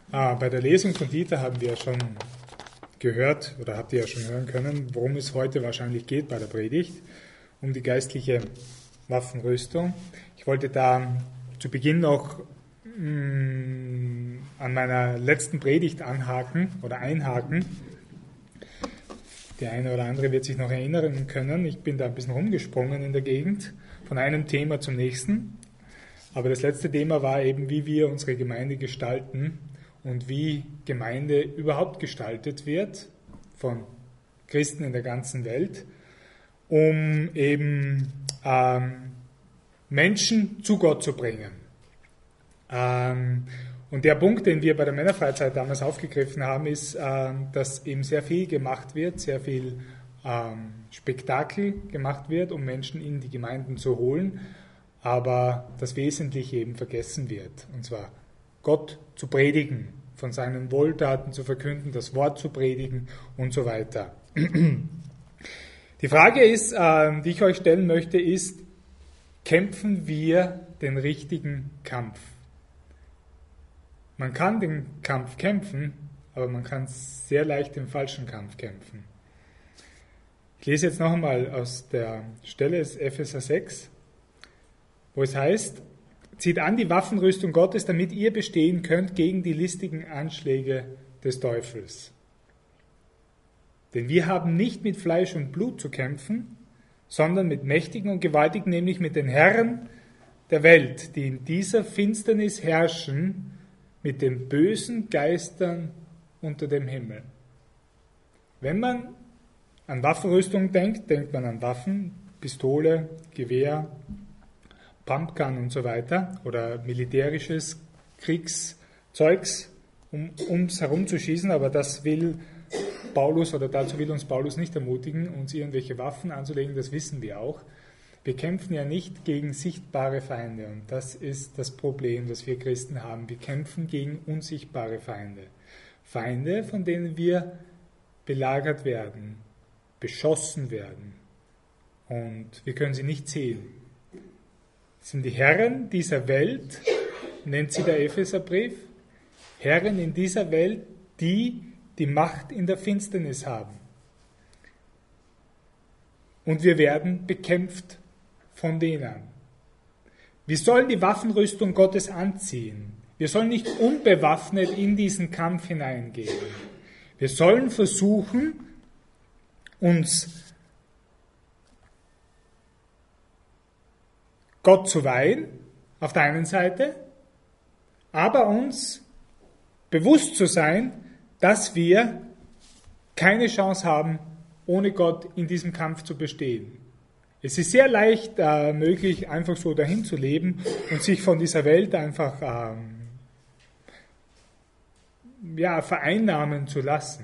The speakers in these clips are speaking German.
Bei der Lesung von Dieter haben wir ja schon gehört, oder habt ihr ja schon hören können, worum es heute wahrscheinlich geht bei der Predigt, um die geistliche Waffenrüstung. Ich wollte da zu Beginn noch an meiner letzten Predigt einhaken. Der eine oder andere wird sich noch erinnern können. Ich bin da ein bisschen rumgesprungen in der Gegend, von einem Thema zum nächsten. Aber das letzte Thema war eben, wie wir unsere Gemeinde gestalten und wie Gemeinde überhaupt gestaltet wird von Christen in der ganzen Welt, um eben Menschen zu Gott zu bringen. Und der Punkt, den wir bei der Männerfreizeit damals aufgegriffen haben, ist, dass eben sehr viel gemacht wird, sehr viel Spektakel gemacht wird, um Menschen in die Gemeinden zu holen, aber das Wesentliche eben vergessen wird, und zwar Gott zu predigen, von seinen Wohltaten zu verkünden, das Wort zu predigen und so weiter. Die Frage ist, die ich euch stellen möchte, ist, kämpfen wir den richtigen Kampf? Man kann den Kampf kämpfen, aber man kann sehr leicht den falschen Kampf kämpfen. Ich lese jetzt noch einmal aus der Stelle des Epheser 6, wo es heißt, zieht an die Waffenrüstung Gottes, damit ihr bestehen könnt gegen die listigen Anschläge des Teufels. Denn wir haben nicht mit Fleisch und Blut zu kämpfen, sondern mit Mächtigen und Gewaltigen, nämlich mit den Herren der Welt, die in dieser Finsternis herrschen, mit den bösen Geistern unter dem Himmel. Wenn man an Waffenrüstung denkt, denkt man an Waffen, Pistole, Gewehr, Pumpgun und so weiter oder militärisches Kriegszeugs, ums herumzuschießen, aber das will Paulus oder dazu will uns Paulus nicht ermutigen, uns irgendwelche Waffen anzulegen, das wissen wir auch. Wir kämpfen ja nicht gegen sichtbare Feinde und das ist das Problem, das wir Christen haben. Wir kämpfen gegen unsichtbare Feinde. Feinde, von denen wir belagert werden, beschossen werden und wir können sie nicht sehen. Das sind die Herren dieser Welt, nennt sie der Epheserbrief, Herren in dieser Welt, die die Macht in der Finsternis haben. Und wir werden bekämpft von denen. Wir sollen die Waffenrüstung Gottes anziehen. Wir sollen nicht unbewaffnet in diesen Kampf hineingehen. Wir sollen versuchen, uns Gott zu weihen, auf der einen Seite, aber uns bewusst zu sein, dass wir keine Chance haben, ohne Gott in diesem Kampf zu bestehen. Es ist sehr leicht möglich, einfach so dahin zu leben und sich von dieser Welt einfach vereinnahmen zu lassen.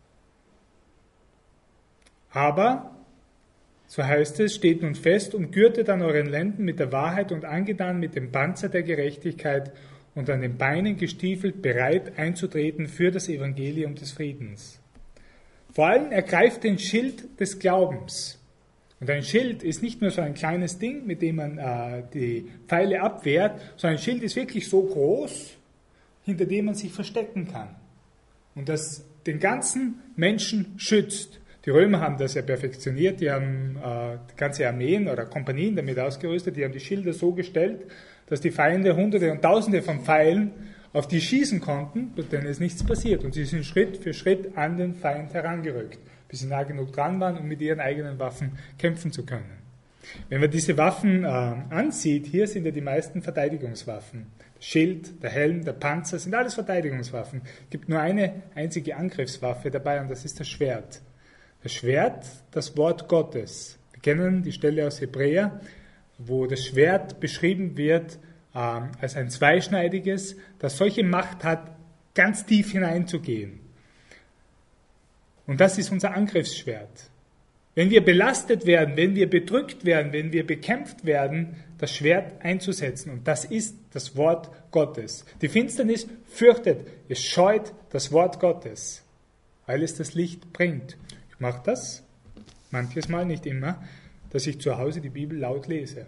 Aber so heißt es, steht nun fest und gürtet an euren Lenden mit der Wahrheit und angetan mit dem Panzer der Gerechtigkeit und an den Beinen gestiefelt, bereit einzutreten für das Evangelium des Friedens. Vor allem ergreift den Schild des Glaubens. Und ein Schild ist nicht nur so ein kleines Ding, mit dem man die Pfeile abwehrt, sondern ein Schild ist wirklich so groß, hinter dem man sich verstecken kann. Und das den ganzen Menschen schützt. Die Römer haben das ja perfektioniert, die haben ganze Armeen oder Kompanien damit ausgerüstet, die haben die Schilder so gestellt, dass die Feinde Hunderte und Tausende von Pfeilen auf die schießen konnten, denen ist nichts passiert. Und sie sind Schritt für Schritt an den Feind herangerückt, bis sie nah genug dran waren, um mit ihren eigenen Waffen kämpfen zu können. Wenn man diese Waffen ansieht, hier sind ja die meisten Verteidigungswaffen. Das Schild, der Helm, der Panzer sind alles Verteidigungswaffen. Es gibt nur eine einzige Angriffswaffe dabei und das ist das Schwert. Das Schwert, das Wort Gottes. Wir kennen die Stelle aus Hebräer, wo das Schwert beschrieben wird als ein zweischneidiges, das solche Macht hat, ganz tief hineinzugehen. Und das ist unser Angriffsschwert. Wenn wir belastet werden, wenn wir bedrückt werden, wenn wir bekämpft werden, das Schwert einzusetzen. Und das ist das Wort Gottes. Die Finsternis fürchtet, es scheut das Wort Gottes, weil es das Licht bringt. Ich mache das, manches Mal, nicht immer, dass ich zu Hause die Bibel laut lese.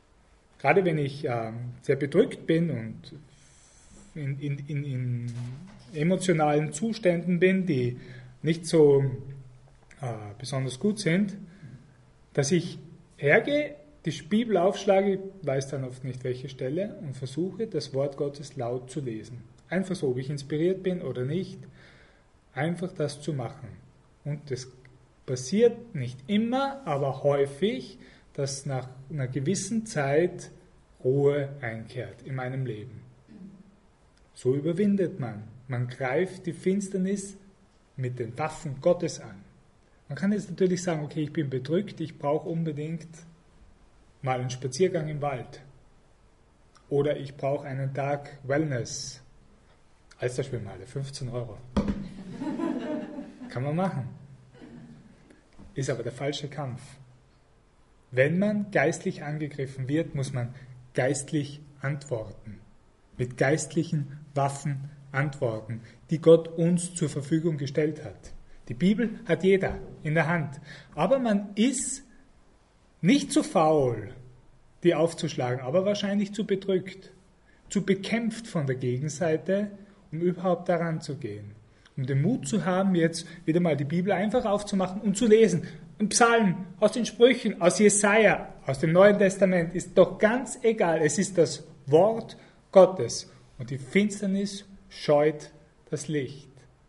Gerade wenn ich sehr bedrückt bin und in emotionalen Zuständen bin, die nicht so besonders gut sind, dass ich hergehe, die Bibel aufschlage, weiß dann oft nicht welche Stelle und versuche, das Wort Gottes laut zu lesen. Einfach so, ob ich inspiriert bin oder nicht, einfach das zu machen. Und das passiert nicht immer, aber häufig, dass nach einer gewissen Zeit Ruhe einkehrt in meinem Leben. So überwindet man. Man greift die Finsternis mit den Waffen Gottes an. Man kann jetzt natürlich sagen, okay, ich bin bedrückt, ich brauche unbedingt mal einen Spaziergang im Wald. Oder ich brauche einen Tag Wellness. Alsterschwimmhalle, 15 €. Kann man machen. Ist aber der falsche Kampf. Wenn man geistlich angegriffen wird, muss man geistlich antworten. Mit geistlichen Waffen antworten, die Gott uns zur Verfügung gestellt hat. Die Bibel hat jeder in der Hand. Aber man ist nicht zu faul, die aufzuschlagen, aber wahrscheinlich zu bedrückt, zu bekämpft von der Gegenseite, um überhaupt daran zu gehen. Um den Mut zu haben, jetzt wieder mal die Bibel einfach aufzumachen und zu lesen. Ein Psalm, aus den Sprüchen, aus Jesaja, aus dem Neuen Testament, ist doch ganz egal. Es ist das Wort Gottes. Und die Finsternis scheut das Licht.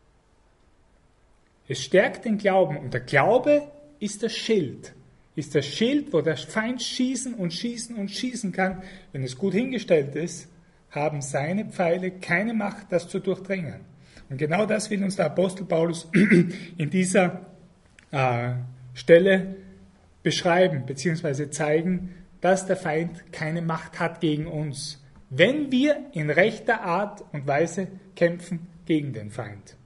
Es stärkt den Glauben. Und der Glaube ist das Schild. Ist das Schild, wo der Feind schießen und schießen und schießen kann. Wenn es gut hingestellt ist, haben seine Pfeile keine Macht, das zu durchdringen. Und genau das will uns der Apostel Paulus in dieser Stelle beschreiben, beziehungsweise zeigen, dass der Feind keine Macht hat gegen uns, wenn wir in rechter Art und Weise kämpfen gegen den Feind.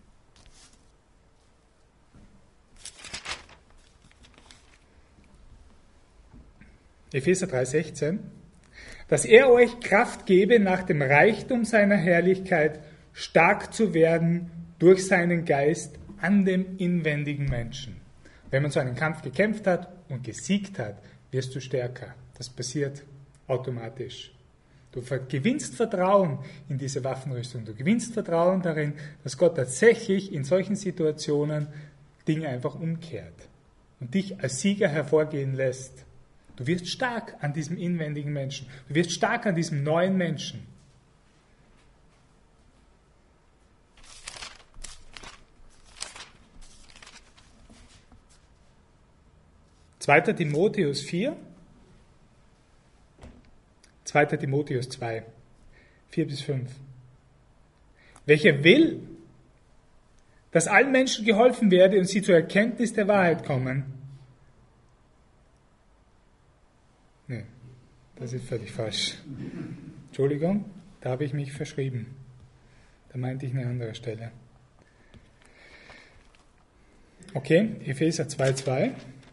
Epheser 3,16, dass er euch Kraft gebe, nach dem Reichtum seiner Herrlichkeit stark zu werden durch seinen Geist an dem inwendigen Menschen. Wenn man so einen Kampf gekämpft hat und gesiegt hat, wirst du stärker. Das passiert automatisch. Du gewinnst Vertrauen in diese Waffenrüstung. Du gewinnst Vertrauen darin, dass Gott tatsächlich in solchen Situationen Dinge einfach umkehrt und dich als Sieger hervorgehen lässt. Du wirst stark an diesem inwendigen Menschen. Du wirst stark an diesem neuen Menschen. Zweiter Timotheus 4, 2. Timotheus 2, 4-5. Welcher will, dass allen Menschen geholfen werde und sie zur Erkenntnis der Wahrheit kommen. Nee, das ist völlig falsch. Entschuldigung, da habe ich mich verschrieben. Da meinte ich eine andere Stelle. Okay, Epheser 2,2.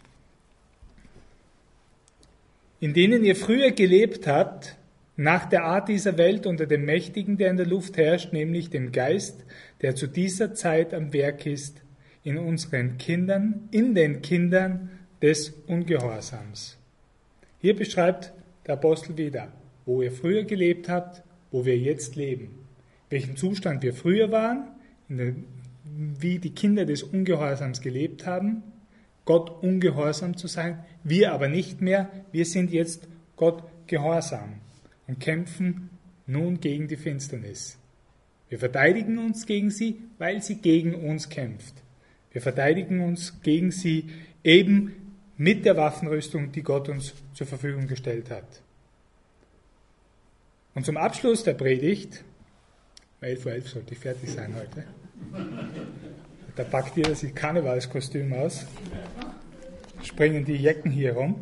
In denen ihr früher gelebt habt, nach der Art dieser Welt unter dem Mächtigen, der in der Luft herrscht, nämlich dem Geist, der zu dieser Zeit am Werk ist, in unseren Kindern, in den Kindern des Ungehorsams. Hier beschreibt der Apostel wieder, wo ihr früher gelebt habt, wo wir jetzt leben. Welchen Zustand wir früher waren, wie die Kinder des Ungehorsams gelebt haben, Gott ungehorsam zu sein, wir aber nicht mehr, wir sind jetzt Gott gehorsam und kämpfen nun gegen die Finsternis. Wir verteidigen uns gegen sie, weil sie gegen uns kämpft. Wir verteidigen uns gegen sie eben mit der Waffenrüstung, die Gott uns zur Verfügung gestellt hat. Und zum Abschluss der Predigt, um 11:11 Uhr sollte ich fertig sein heute, da packt ihr das Karnevalskostüm aus, springen die Jecken hier rum.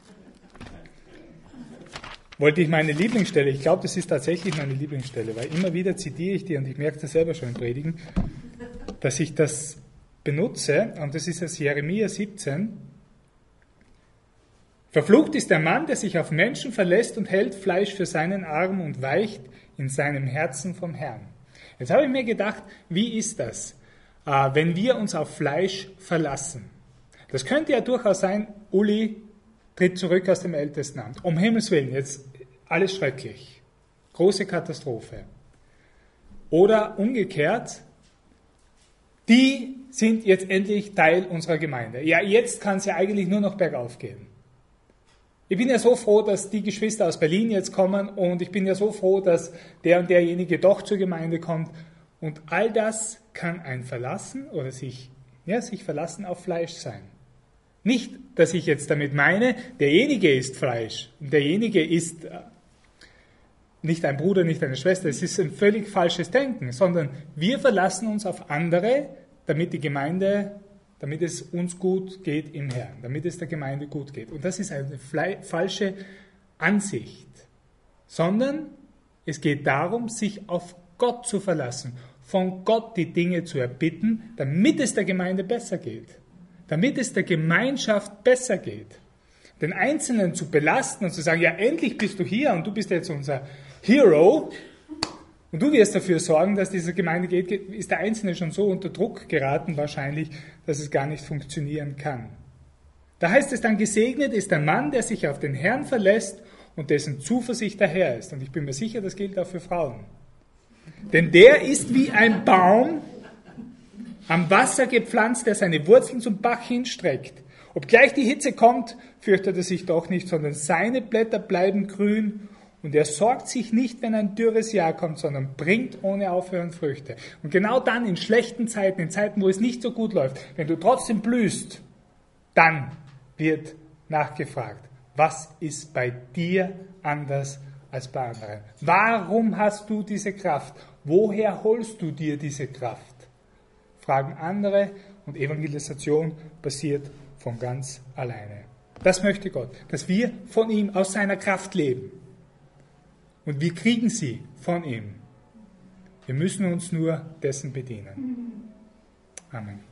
Wollte ich meine Lieblingsstelle, ich glaube, das ist tatsächlich meine Lieblingsstelle, weil immer wieder zitiere ich die und ich merke das selber schon im Predigen, dass ich das benutze, und das ist aus Jeremia 17. Verflucht ist der Mann, der sich auf Menschen verlässt und hält Fleisch für seinen Arm und weicht in seinem Herzen vom Herrn. Jetzt habe ich mir gedacht, wie ist das, wenn wir uns auf Fleisch verlassen? Das könnte ja durchaus sein, Uli tritt zurück aus dem Ältestenamt. Um Himmels Willen, jetzt alles schrecklich. Große Katastrophe. Oder umgekehrt, die sind jetzt endlich Teil unserer Gemeinde. Ja, jetzt kann es ja eigentlich nur noch bergauf gehen. Ich bin ja so froh, dass die Geschwister aus Berlin jetzt kommen und ich bin ja so froh, dass der und derjenige doch zur Gemeinde kommt. Und all das kann ein Verlassen oder sich verlassen auf Fleisch sein. Nicht, dass ich jetzt damit meine, derjenige ist Fleisch und derjenige ist nicht ein Bruder, nicht eine Schwester. Es ist ein völlig falsches Denken, sondern wir verlassen uns auf andere, damit die Gemeinde, damit es uns gut geht im Herrn, damit es der Gemeinde gut geht. Und das ist eine falsche Ansicht, sondern es geht darum, sich auf Gott zu verlassen, von Gott die Dinge zu erbitten, damit es der Gemeinde besser geht, damit es der Gemeinschaft besser geht. Den Einzelnen zu belasten und zu sagen, ja, endlich bist du hier und du bist jetzt unser Hero und du wirst dafür sorgen, dass diese Gemeinde geht, ist der Einzelne schon so unter Druck geraten wahrscheinlich, dass es gar nicht funktionieren kann. Da heißt es dann, gesegnet ist der Mann, der sich auf den Herrn verlässt und dessen Zuversicht der Herr ist. Und ich bin mir sicher, das gilt auch für Frauen. Denn der ist wie ein Baum am Wasser gepflanzt, der seine Wurzeln zum Bach hinstreckt. Obgleich die Hitze kommt, fürchtet er sich doch nicht, sondern seine Blätter bleiben grün und er sorgt sich nicht, wenn ein dürres Jahr kommt, sondern bringt ohne Aufhören Früchte. Und genau dann, in schlechten Zeiten, in Zeiten, wo es nicht so gut läuft, wenn du trotzdem blühst, dann wird nachgefragt, was ist bei dir anders als bei anderen? Warum hast du diese Kraft? Woher holst du dir diese Kraft? Fragen andere und Evangelisation passiert von ganz alleine. Das möchte Gott, dass wir von ihm aus seiner Kraft leben. Und wir kriegen sie von ihm. Wir müssen uns nur dessen bedienen. Amen.